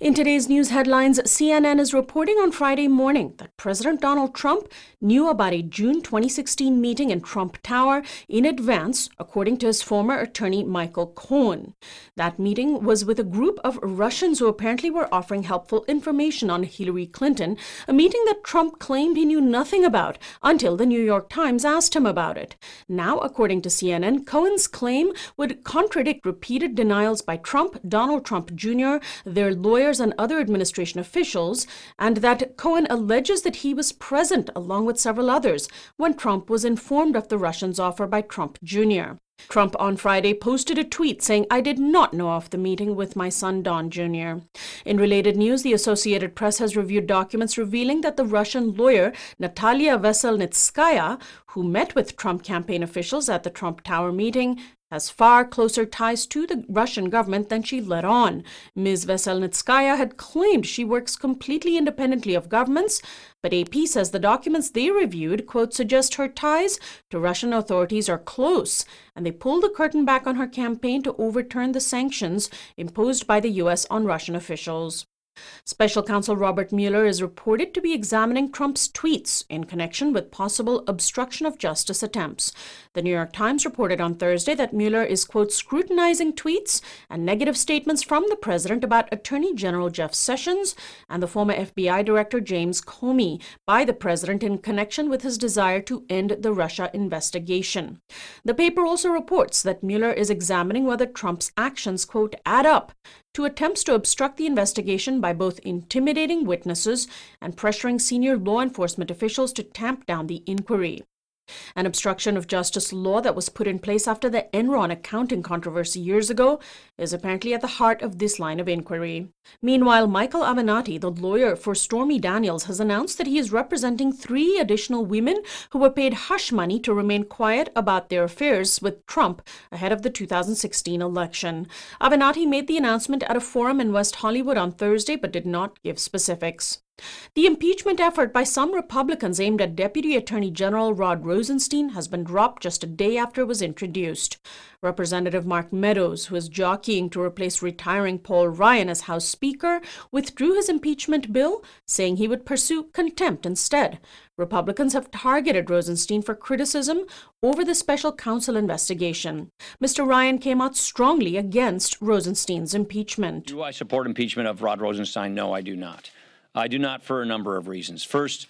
In today's news headlines, CNN is reporting on Friday morning that President Donald Trump knew about a June 2016 meeting in Trump Tower in advance, according to his former attorney Michael Cohen. That meeting was with a group of Russians who apparently were offering helpful information on Hillary Clinton, a meeting that Trump claimed he knew nothing about until the New York Times asked him about it. Now, according to CNN, Cohen's claim would contradict repeated denials by Trump, Donald Trump Jr., their lawyers and other administration officials, and that Cohen alleges that he was present along with several others when Trump was informed of the Russians' offer by Trump Jr. Trump on Friday posted a tweet saying, "I did not know of the meeting with my son Don Jr." In related news, the Associated Press has reviewed documents revealing that the Russian lawyer Natalia Veselnitskaya, who met with Trump campaign officials at the Trump Tower meeting, has far closer ties to the Russian government than she let on. Ms. Veselnitskaya had claimed she works completely independently of governments, but AP says the documents they reviewed, quote, suggest her ties to Russian authorities are close, and they pulled the curtain back on her campaign to overturn the sanctions imposed by the U.S. on Russian officials. Special counsel Robert Mueller is reported to be examining Trump's tweets in connection with possible obstruction of justice attempts. The New York Times reported on Thursday that Mueller is, quote, scrutinizing tweets and negative statements from the president about Attorney General Jeff Sessions and the former FBI Director James Comey by the president in connection with his desire to end the Russia investigation. The paper also reports that Mueller is examining whether Trump's actions, quote, add up to attempts to obstruct the investigation by both intimidating witnesses and pressuring senior law enforcement officials to tamp down the inquiry. An obstruction of justice law that was put in place after the Enron accounting controversy years ago is apparently at the heart of this line of inquiry. Meanwhile, Michael Avenatti, the lawyer for Stormy Daniels, has announced that he is representing 3 additional women who were paid hush money to remain quiet about their affairs with Trump ahead of the 2016 election. Avenatti made the announcement at a forum in West Hollywood on Thursday, but did not give specifics. The impeachment effort by some Republicans aimed at Deputy Attorney General Rod Rosenstein has been dropped just a day after it was introduced. Representative Mark Meadows, who is jockeying to replace retiring Paul Ryan as House Speaker, withdrew his impeachment bill, saying he would pursue contempt instead. Republicans have targeted Rosenstein for criticism over the special counsel investigation. Mr. Ryan came out strongly against Rosenstein's impeachment. Do I support impeachment of Rod Rosenstein? No, I do not. I do not for a number of reasons. First,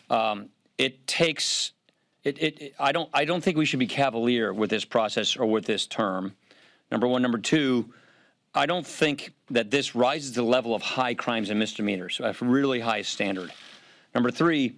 I don't think we should be cavalier with this process or with this term. Number one. Number two, I don't think that this rises to the level of high crimes and misdemeanors, a really high standard. Number three,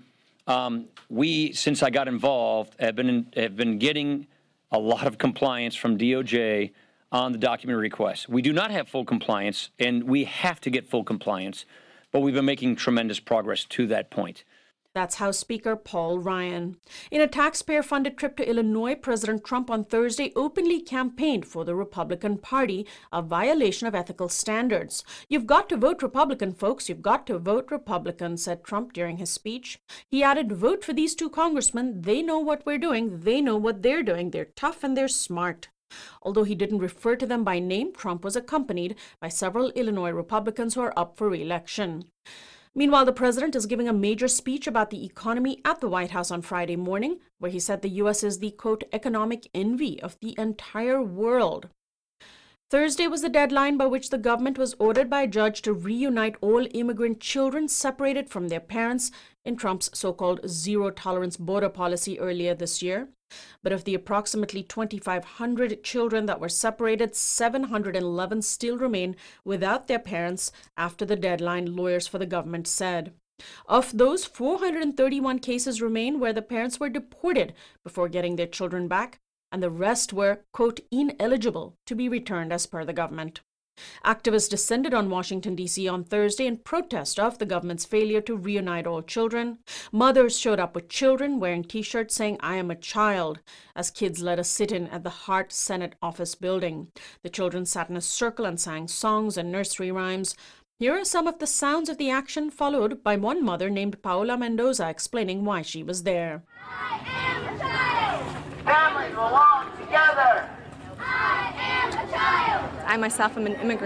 we, since I got involved, have been getting a lot of compliance from DOJ on the document requests. We do not have full compliance, and we have to get full compliance. But we've been making tremendous progress to that point. That's House Speaker Paul Ryan. In a taxpayer-funded trip to Illinois, President Trump on Thursday openly campaigned for the Republican Party, a violation of ethical standards. "You've got to vote Republican, folks. You've got to vote Republican," said Trump during his speech. He added, "Vote for these 2 congressmen. They know what we're doing. They know what they're doing. They're tough and they're smart." Although he didn't refer to them by name, Trump was accompanied by several Illinois Republicans who are up for re-election. Meanwhile, the president is giving a major speech about the economy at the White House on Friday morning, where he said the U.S. is the, quote, economic envy of the entire world. Thursday was the deadline by which the government was ordered by a judge to reunite all immigrant children separated from their parents in Trump's so-called zero-tolerance border policy earlier this year. But of the approximately 2,500 children that were separated, 711 still remain without their parents after the deadline, lawyers for the government said. Of those, 431 cases remain where the parents were deported before getting their children back, and the rest were, quote, ineligible to be returned as per the government. Activists descended on Washington, D.C. on Thursday in protest of the government's failure to reunite all children. Mothers showed up with children wearing T-shirts saying, "I am a child," as kids led a sit-in at the Hart Senate office building. The children sat in a circle and sang songs and nursery rhymes. Here are some of the sounds of the action, followed by one mother named Paola Mendoza explaining why she was there. I am a child. Families belong together. I am a child. I myself am an immigrant.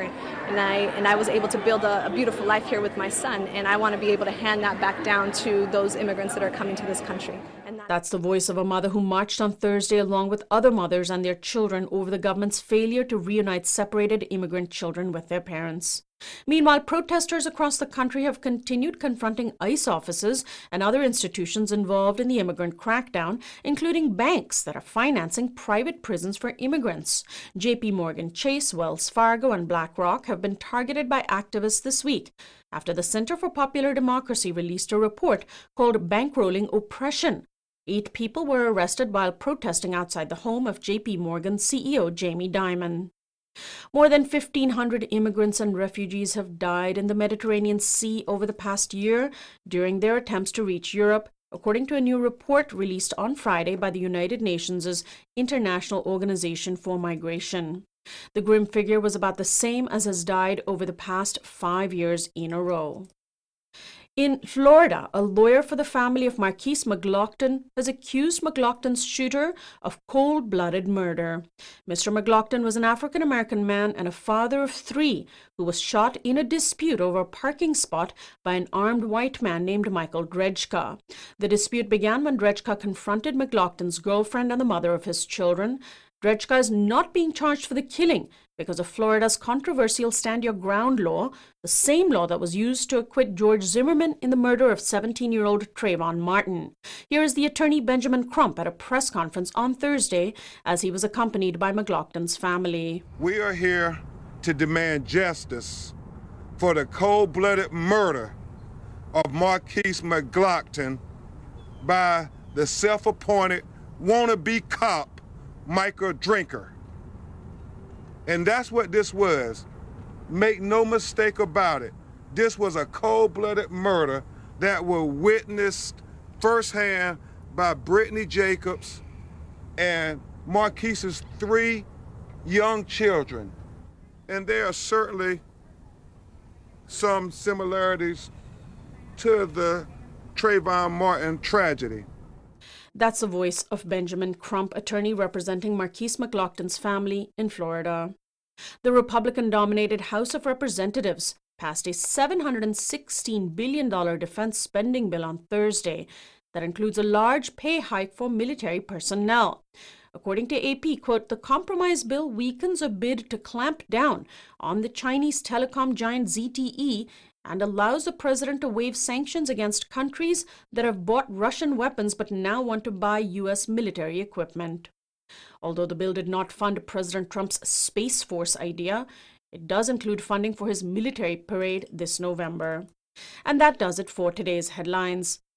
and I was able to build a beautiful life here with my son, and I want to be able to hand that back down to those immigrants that are coming to this country. That's the voice of a mother who marched on Thursday along with other mothers and their children over the government's failure to reunite separated immigrant children with their parents. Meanwhile, protesters across the country have continued confronting ICE offices and other institutions involved in the immigrant crackdown, including banks that are financing private prisons for immigrants. JP Morgan Chase, Wells Fargo, and BlackRock have been targeted by activists this week after the Center for Popular Democracy released a report called Bankrolling Oppression. 8 people were arrested while protesting outside the home of JP Morgan CEO Jamie Dimon. More than 1,500 immigrants and refugees have died in the Mediterranean Sea over the past year during their attempts to reach Europe, according to a new report released on Friday by the United Nations' International Organization for Migration. The grim figure was about the same as has died over the past 5 years in a row. In Florida, a lawyer for the family of Markeis McGlockton has accused McGlockton's shooter of cold-blooded murder. Mr. McGlockton was an African-American man and a father of 3 who was shot in a dispute over a parking spot by an armed white man named Michael Drejka. The dispute began when Drejka confronted McGlockton's girlfriend and the mother of his children. Drejka is not being charged for the killing because of Florida's controversial Stand Your Ground law, the same law that was used to acquit George Zimmerman in the murder of 17-year-old Trayvon Martin. Here is the attorney Benjamin Crump at a press conference on Thursday as he was accompanied by McGlockton's family. We are here to demand justice for the cold-blooded murder of Markeis McGlockton by the self-appointed wannabe cop Michael Drejka. And that's what this was. Make no mistake about it. This was a cold-blooded murder that was witnessed firsthand by Brittany Jacobs and Markeis's 3 young children. And there are certainly some similarities to the Trayvon Martin tragedy. That's the voice of Benjamin Crump, attorney representing Markeis McGlockton's family in Florida. The Republican-dominated House of Representatives passed a $716 billion defense spending bill on Thursday that includes a large pay hike for military personnel. According to AP, quote, the compromise bill weakens a bid to clamp down on the Chinese telecom giant ZTE and allows the president to waive sanctions against countries that have bought Russian weapons but now want to buy U.S. military equipment. Although the bill did not fund President Trump's Space Force idea, it does include funding for his military parade this November. And that does it for today's headlines.